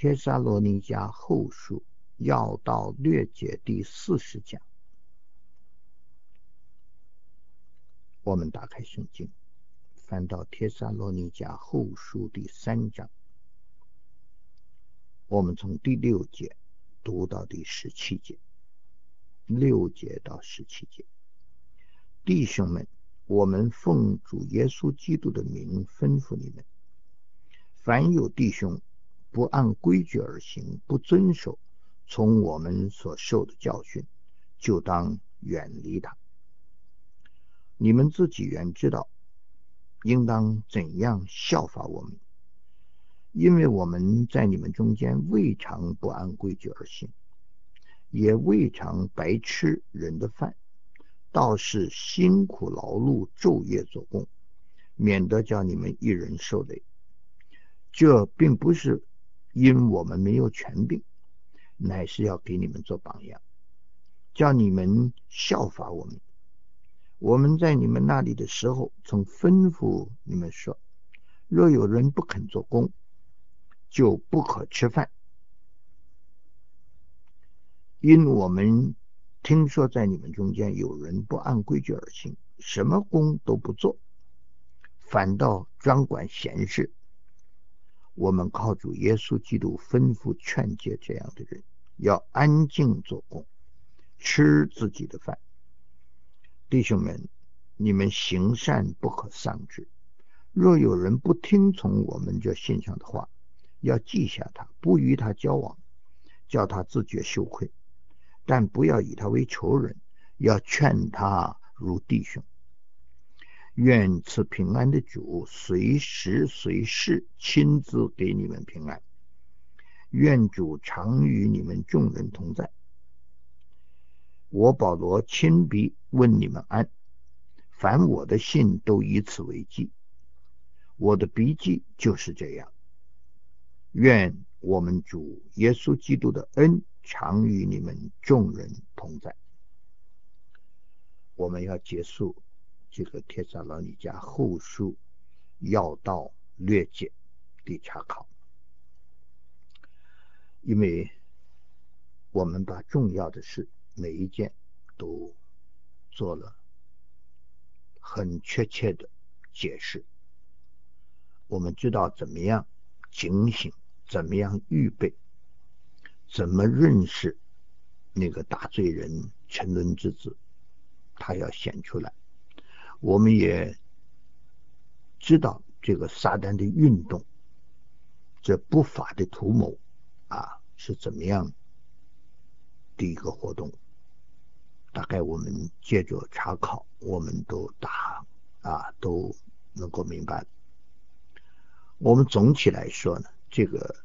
帖撒罗尼迦后书要道略解第40讲。我们打开圣经，翻到帖撒罗尼迦后书第3章，我们从第6节读到第17节，6节到17节。弟兄们，我们奉主耶稣基督的名吩咐你们，凡有弟兄不按规矩而行，不遵守从我们所受的教训，就当远离他。你们自己原知道应当怎样效法我们，因为我们在你们中间未尝不按规矩而行，也未尝白吃人的饭，倒是辛苦劳碌，昼夜做工，免得叫你们一人受累。这并不是因我们没有权柄，乃是要给你们做榜样，叫你们效法我们。我们在你们那里的时候，曾吩咐你们说，若有人不肯做工，就不可吃饭。因我们听说在你们中间有人不按规矩而行，什么工都不做，反倒专管闲事。我们靠主耶稣基督吩咐劝诫这样的人，要安静做工，吃自己的饭。弟兄们，你们行善不可丧志。若有人不听从我们这信上的话，要记下他，不与他交往，叫他自觉羞愧，但不要以他为仇人，要劝他如弟兄。愿赐平安的主随时随事亲自给你们平安。愿主常与你们众人同在。我保罗亲笔问你们安，凡我的信都以此为记，我的笔记就是这样。愿我们主耶稣基督的恩常与你们众人同在。我们要结束这个帖撒罗尼迦后书要道略解的查考，因为我们把重要的事每一件都做了很确切的解释。我们知道怎么样警醒，怎么样预备，怎么认识那个大罪人沉沦之子，他要显出来。我们也知道这个撒旦的运动，这不法的图谋是怎么样的一个活动。大概我们借着查考，我们都都能够明白。我们总体来说呢，这个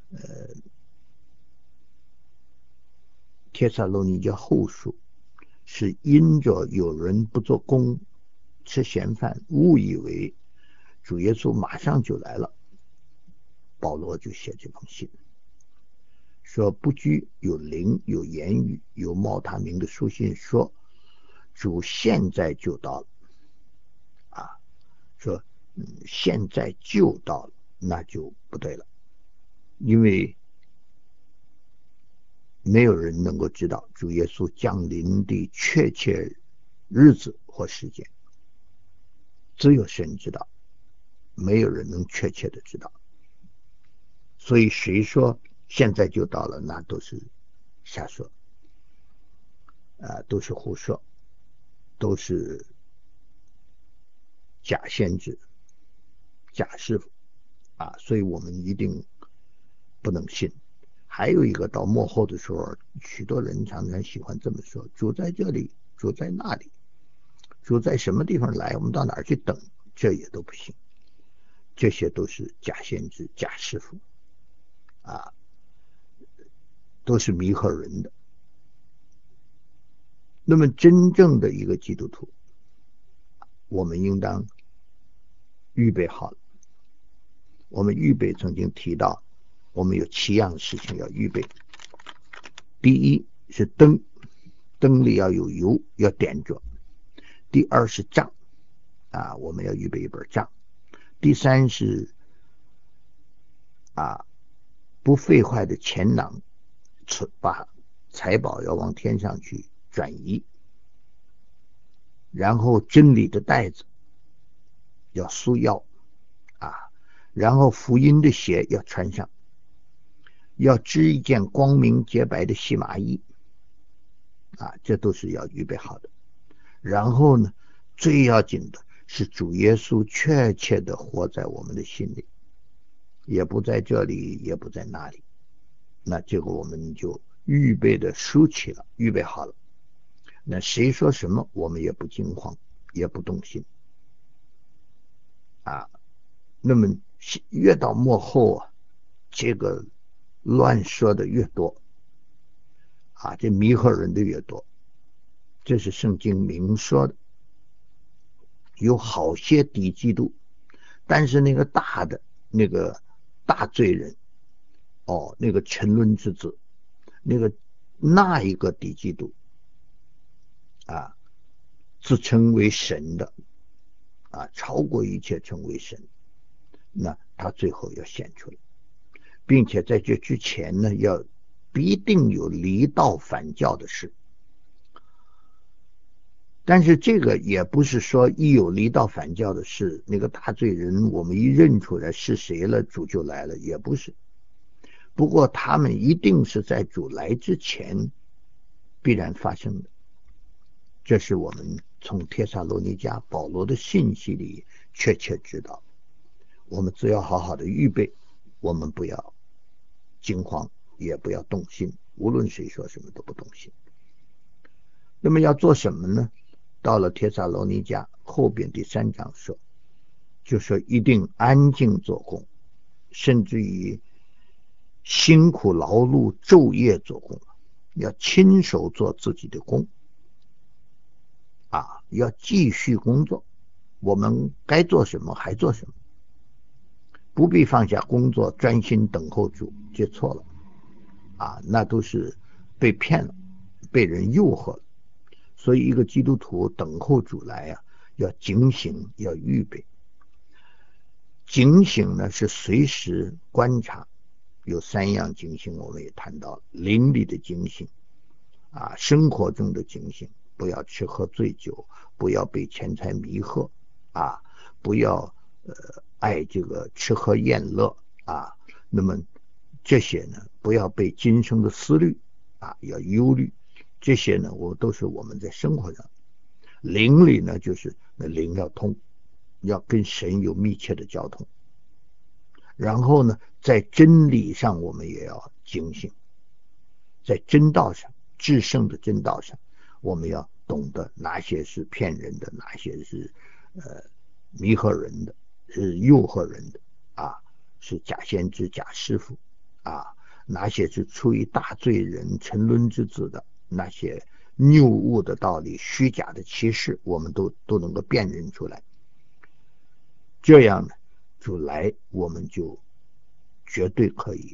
帖撒罗尼迦后书是因着有人不做工，吃闲饭，误以为主耶稣马上就来了，保罗就写这封信，说不拘有灵，有言语，有冒他名的书信，说主现在就到了说现在就到了，那就不对了，因为没有人能够知道主耶稣降临的确切日子或时间，只有神知道，没有人能确切的知道。所以谁说现在就到了，那都是瞎说都是胡说，都是假先知、假师傅所以我们一定不能信。还有一个，到末后的时候，许多人常常喜欢这么说，主在这里，主在那里，主在什么地方来，我们到哪儿去等，这也都不行。这些都是假先知、假师傅都是迷惑人的。那么真正的一个基督徒，我们应当预备好了。我们预备曾经提到，我们有7样事情要预备。第一是灯，灯里要有油，要点着。第二是杖我们要预备一本杖。第三是不废坏的钱囊，把财宝要往天上去转移，然后真理的带子要束腰啊，然后福音的鞋要穿上，要织一件光明洁白的细麻衣啊，这都是要预备好的。然后呢，最要紧的是主耶稣确切的活在我们的心里，也不在这里，也不在那里。那这个我们就预备的舒起了，预备好了。那谁说什么，我们也不惊慌，也不动心啊。那么越到末后啊，这个乱说的越多啊，这迷惑人的越多。这是圣经明说的，有好些敌基督，但是那个大的那个大罪人那个沉沦之子，那一个敌基督啊，自称为神的啊，超过一切称为神，那他最后要显出来，并且在这之前呢，必定有离道反教的事。但是这个也不是说一有离道反教的事，那个大罪人我们一认出来是谁了，主就来了，也不是。不过他们一定是在主来之前必然发生的。这是我们从帖撒罗尼迦保罗的信息里确切知道。我们只要好好的预备，我们不要惊慌，也不要动心，无论谁说什么都不动心。那么要做什么呢？到了帖撒罗尼迦后边第3章说，就说一定安静做工，甚至于辛苦劳碌昼夜做工，要亲手做自己的工啊，要继续工作。我们该做什么还做什么，不必放下工作专心等候主，这错了啊，那都是被骗了，被人诱惑了。所以一个基督徒等候主来啊，要警醒，要预备。警醒呢是随时观察，有3样警醒，我们也谈到了：灵里的警醒啊，生活中的警醒，不要吃喝醉酒，不要被钱财迷惑啊，不要爱这个吃喝宴乐啊。那么这些呢，不要被今生的思虑啊，要忧虑。这些呢，都是我们在生活上。灵里呢，就是那灵要通，要跟神有密切的交通。然后呢，在真理上我们也要警醒，在真道上，至圣的真道上，我们要懂得哪些是骗人的，哪些是迷惑人的，是诱惑人的啊，是假先知、假师傅啊，哪些是出于大罪人、沉沦之子的，那些谬误的道理、虚假的启示，我们都能够辨认出来。这样呢，主来我们就绝对可以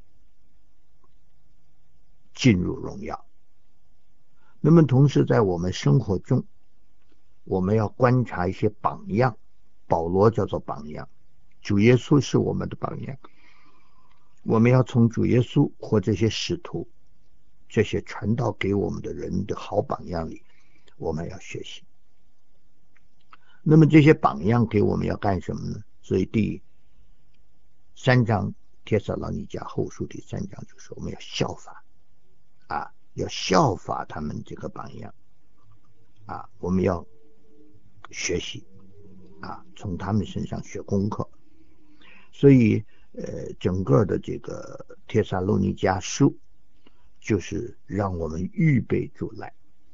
进入荣耀。那么同时在我们生活中，我们要观察一些榜样，保罗叫做榜样，主耶稣是我们的榜样。我们要从主耶稣或这些使徒、这些传道给我们的人的好榜样里，我们要学习。那么这些榜样给我们要干什么呢？所以第3章帖撒罗尼迦后书第3章就说我们要效法啊，要效法他们这个榜样啊，我们要学习啊，从他们身上学功课。所以整个的这个帖撒罗尼迦书就是让我们预备主来，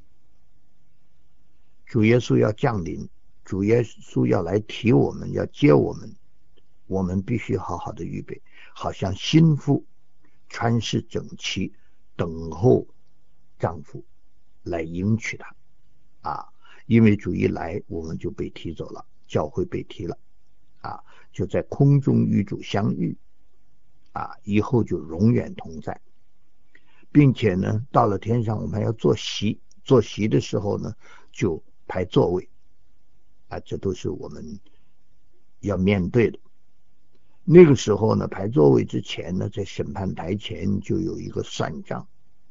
主耶稣要降临，主耶稣要来提我们，要接我们，我们必须好好的预备，好像新妇穿饰整齐，等候丈夫来迎娶她啊！因为主一来，我们就被提走了，教会被提了啊，就在空中与主相遇啊，以后就永远同在，并且呢，到了天上我们还要坐席，坐席的时候呢，就排座位啊，这都是我们要面对的。 那个时候呢，排座位之前呢，在审判台前就有一个算账，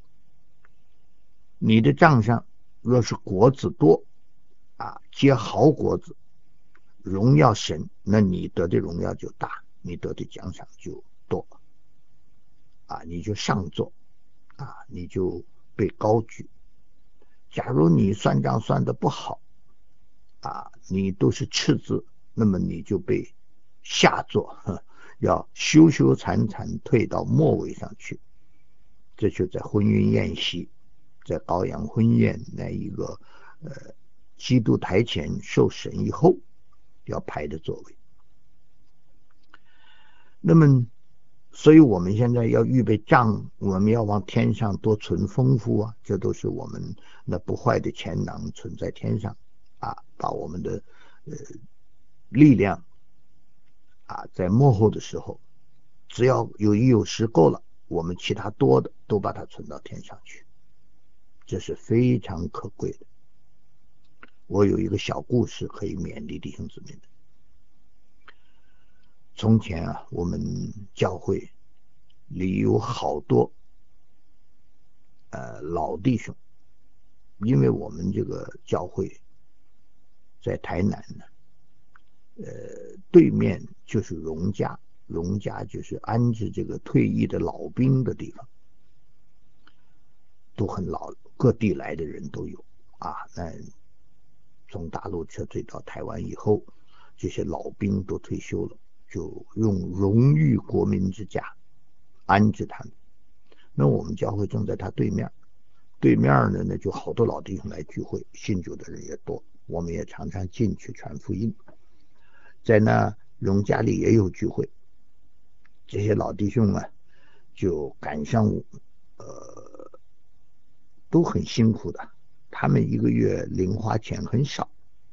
你的账上若是果子多结好果子，荣耀神，那你得的荣耀就大，你得的奖赏就多你就上座你就被高举。假如你算账算的不好你都是赤字，那么你就被下作，要羞羞惭惭退到末位上去。这就在婚姻宴席，在羔羊婚宴那一个基督台前受审以后要排的座位。那么所以我们现在要预备账，我们要往天上多存丰富这都是我们那不坏的钱囊存在天上把我们的力量在末后的时候，只要有时够了，我们其他多的都把它存到天上去，这是非常可贵的。我有一个小故事可以勉励弟兄姊妹的。从前我们教会里有好多老弟兄，因为我们这个教会在台南呢，对面就是荣家，荣家就是安置这个退役的老兵的地方，都很老，各地来的人都有那从大陆撤退到台湾以后，这些老兵都退休了，就用荣誉国民之家安置他们。那我们教会正在他对面呢，那就好多老弟兄来聚会，信主的人也多，我们也常常进去传福音。在那荣家里也有聚会，这些老弟兄就赶上都很辛苦的，他们一个月零花钱很少，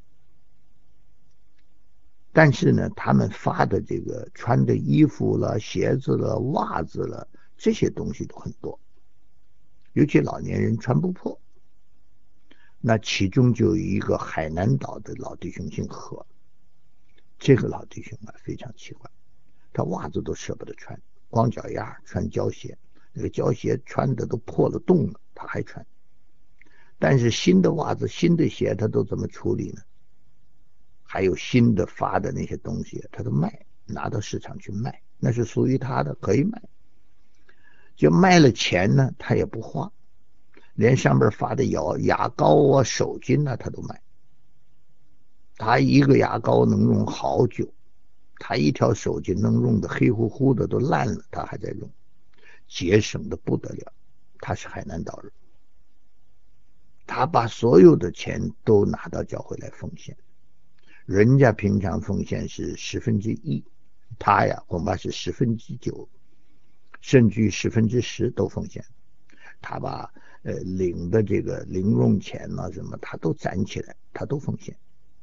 但是呢，他们发的这个穿的衣服了、鞋子了、袜子了，这些东西都很多，尤其老年人穿不破。那其中就有一个海南岛的老弟兄姓何，这个老弟兄非常奇怪，他袜子都舍不得穿，光脚丫穿胶鞋，那个胶鞋穿的都破了洞了，他还穿。但是新的袜子、新的鞋他都怎么处理呢？还有新的发的那些东西他都卖，拿到市场去卖，那是属于他的，可以卖。就卖了钱呢，他也不花，连上面发的牙膏手巾他都卖。他一个牙膏能用好久，他一条手巾能用的黑乎乎的都烂了，他还在用，节省的不得了。他是海南岛人，他把所有的钱都拿到教会来奉献，人家平常奉献是1/10，他恐怕是9/10，甚至于10%都奉献。他把领的这个零用钱什么他都攒起来，他都奉献。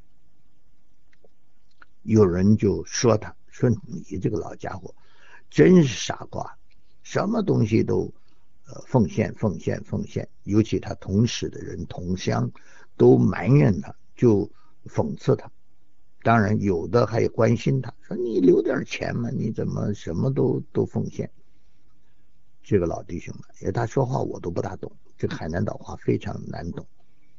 有人就说他，说你这个老家伙真是傻瓜，什么东西都奉献，尤其他同时的人同乡都埋怨他，就讽刺他。当然有的还关心他，说你留点钱嘛，你怎么什么都奉献。这个老弟兄他说话我都不大懂，这个海南岛话非常难懂，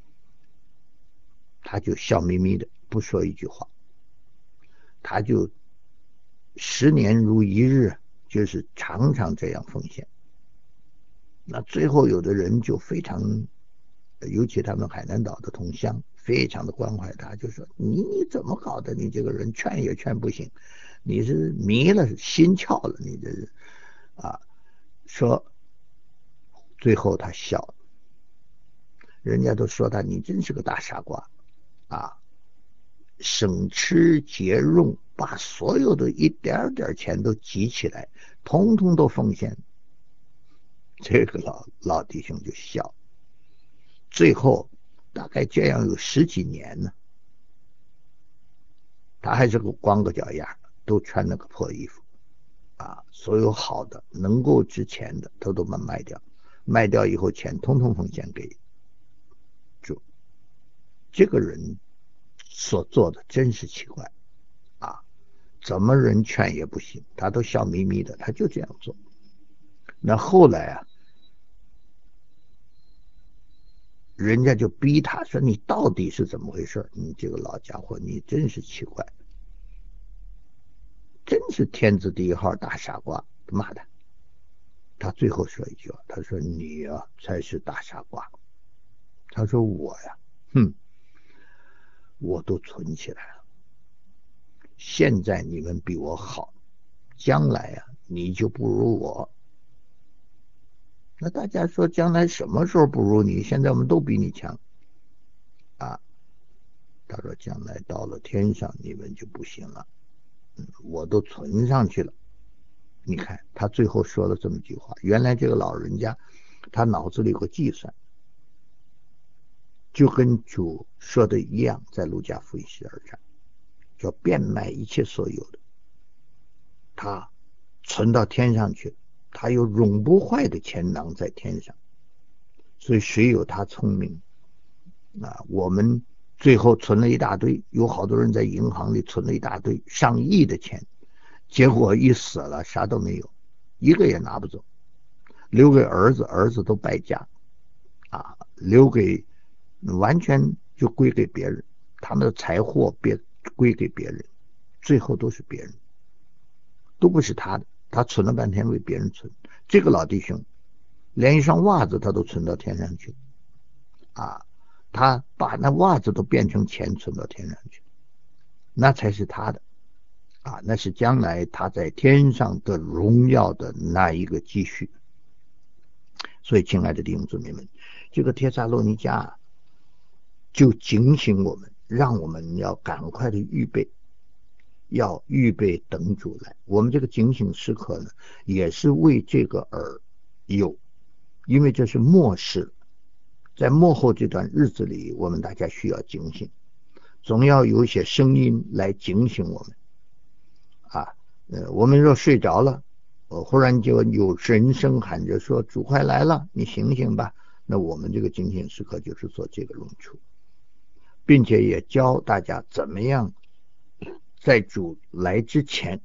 他就笑眯眯的不说一句话，他就10年如一日，就是常常这样奉献。那最后有的人就非常，尤其他们海南岛的同乡非常的关怀他，就说你怎么搞的，你这个人劝也劝不行，你是迷了心窍了，你这是说最后他笑，人家都说他你真是个大傻瓜省吃俭用，把所有的一点点钱都集起来，统统都奉献。这个老弟兄就笑，最后大概这样有10几年呢，他还是光个脚丫，都穿那个破衣服所有好的能够值钱的他都卖掉，卖掉以后钱统统奉献给主。这个人所做的真是奇怪怎么人劝也不行，他都笑眯眯的，他就这样做。那后来啊，人家就逼他说：“你到底是怎么回事？你这个老家伙，你真是奇怪，真是天字第一号大傻瓜！”骂他。他最后说一句话，他说：“你啊才是大傻瓜。”他说：“我呀，我都存起来了。现在你们比我好，将来啊你就不如我。”那大家说将来什么时候不如你？现在我们都比你强啊。他说将来到了天上你们就不行了，我都存上去了。你看他最后说了这么句话，原来这个老人家他脑子里有个计算，就跟主说的一样，在路加福音12章，叫变卖一切所有的，他存到天上去，他有永不坏的钱囊在天上。所以谁有他聪明啊？我们最后存了一大堆，有好多人在银行里存了一大堆上亿的钱，结果一死了啥都没有，一个也拿不走，留给儿子，儿子都败家啊，留给完全就归给别人，他们的财货别归给别人，最后都是别人，都不是他的，他存了半天为别人存。这个老弟兄连一双袜子他都存到天上去啊，他把那袜子都变成钱存到天上去，那才是他的啊，那是将来他在天上的荣耀的那一个积蓄。所以亲爱的弟兄姊妹们，这个帖撒罗尼迦就警醒我们，让我们要赶快的预备，要预备等主来。我们这个警醒时刻呢，也是为这个而有，因为这是末世，在末后这段日子里，我们大家需要警醒，总要有一些声音来警醒我们啊。我们若睡着了，忽然就有人声喊着说：“主快来了，你醒醒吧。”那我们这个警醒时刻就是做这个用处，并且也教大家怎么样在主来之前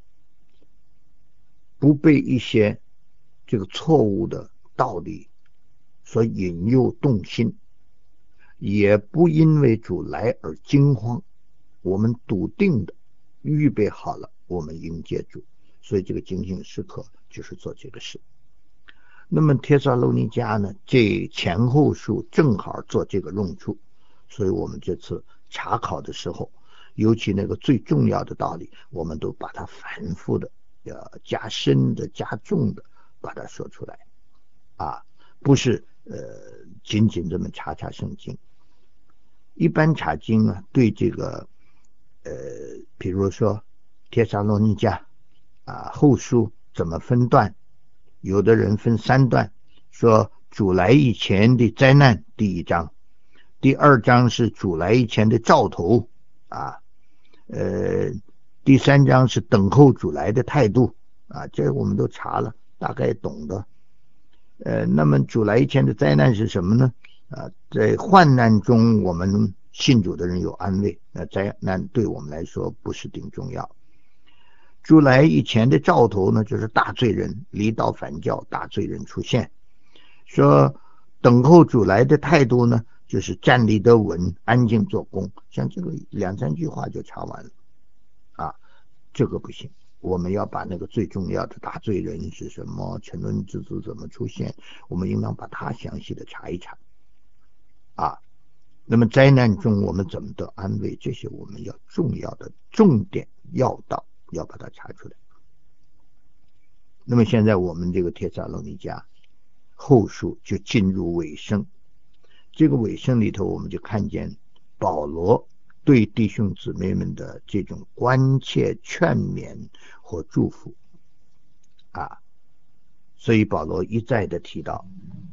不被一些这个错误的道理所引诱动心，也不因为主来而惊慌，我们笃定的预备好了，我们迎接主。所以这个警醒时刻就是做这个事。那么帖撒罗尼迦呢，这前后书正好做这个用处，所以我们这次查考的时候，尤其那个最重要的道理，我们都把它反复的加深的加重的把它说出来啊，不是仅仅这么查圣经。一般查经啊，对这个比如说帖撒罗尼迦后书怎么分段，有的人分3段，说主来以前的灾难第1章，第2章是主来以前的兆头啊，第3章是等候主来的态度啊，这我们都查了，大概懂的。那么主来以前的灾难是什么呢？在患难中我们信主的人有安慰，那灾难对我们来说不是顶重要。主来以前的兆头呢，就是大罪人离道反教，大罪人出现。说等候主来的态度呢，就是站立得稳，安静做工。像这个2、3句话就查完了啊，这个不行。我们要把那个最重要的大罪人是什么，沉沦之子怎么出现，我们应当把它详细的查一查啊。那么灾难中我们怎么得安慰，这些我们要重要的重点要道要把它查出来。那么现在我们这个帖撒罗尼迦后书就进入尾声，这个尾声里头我们就看见保罗对弟兄姊妹们的这种关切劝勉或祝福啊，所以保罗一再的提到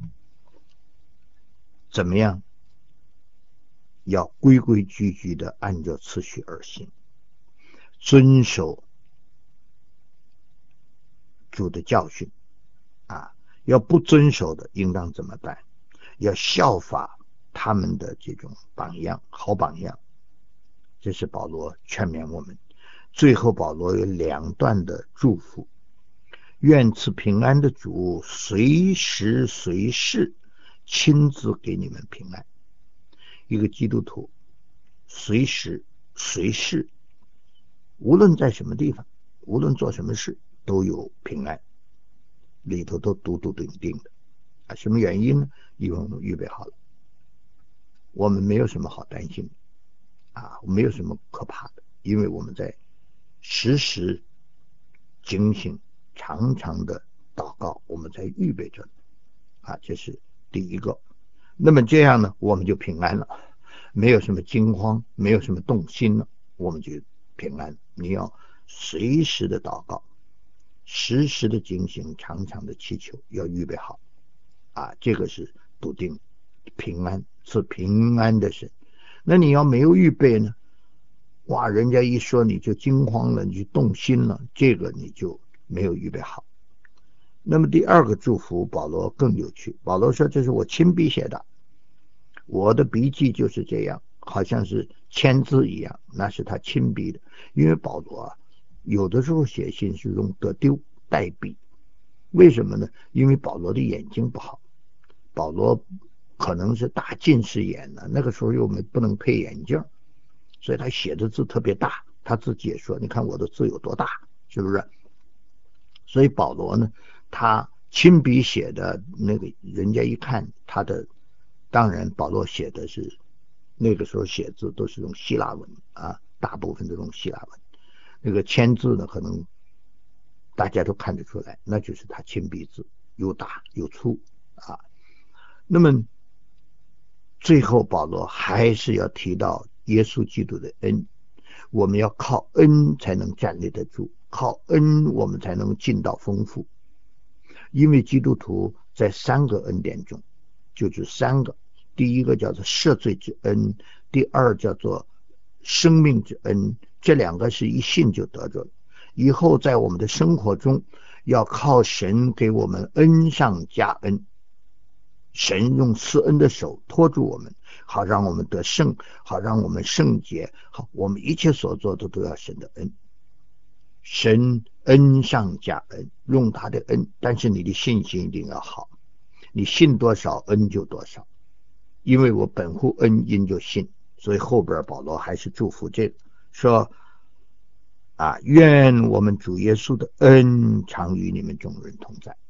怎么样要规规矩矩的按照次序而行，遵守主的教训啊，要不遵守的应当怎么办？要效法他们的这种榜样，好榜样。这是保罗劝勉我们。 最后保罗有2段的祝福，愿赐平安的主随时随事亲自给你们平安。一个基督徒随时随事，无论在什么地方，无论做什么事，都有平安，里头都笃笃定定的。什么原因呢？因为我们预备好了，我们没有什么好担心的没有什么可怕的，因为我们在时时警醒，常常的祷告，我们在预备着这是第一个。那么这样呢，我们就平安了，没有什么惊慌，没有什么动心了，我们就平安。你要随时的祷告，时时的警醒，常常的祈求，要预备好这个是笃定平安，是平安的神。那你要没有预备呢，人家一说你就惊慌了，你就动心了，这个你就没有预备好。那么第二个祝福保罗更有趣，保罗说这是我亲笔写的，我的笔记就是这样，好像是签字一样，那是他亲笔的。因为保罗有的时候写信是用得丢代笔，为什么呢？因为保罗的眼睛不好，保罗可能是大近视眼呢，那个时候又不能配眼镜，所以他写的字特别大，他自己也说，你看我的字有多大，是不是？所以保罗呢，他亲笔写的那个，人家一看他的，当然保罗写的是那个时候写字都是用希腊文大部分都用希腊文，那个签字呢，可能大家都看得出来，那就是他亲笔字，又大又粗那么最后保罗还是要提到耶稣基督的恩，我们要靠恩才能站立得住，靠恩我们才能进到丰富。因为基督徒在3个恩典中，就是3个，第一个叫做赦罪之恩，第二叫做生命之恩，这2个是一信就得着了。以后在我们的生活中要靠神给我们恩上加恩，神用赐恩的手托住我们，好让我们得胜，好让我们圣洁，好，我们一切所做的都要神的恩，神恩上加恩，用他的恩，但是你的信心一定要好，你信多少恩就多少，因为我本乎恩，因就信。所以后边保罗还是祝福这个，说愿我们主耶稣的恩常与你们众人同在。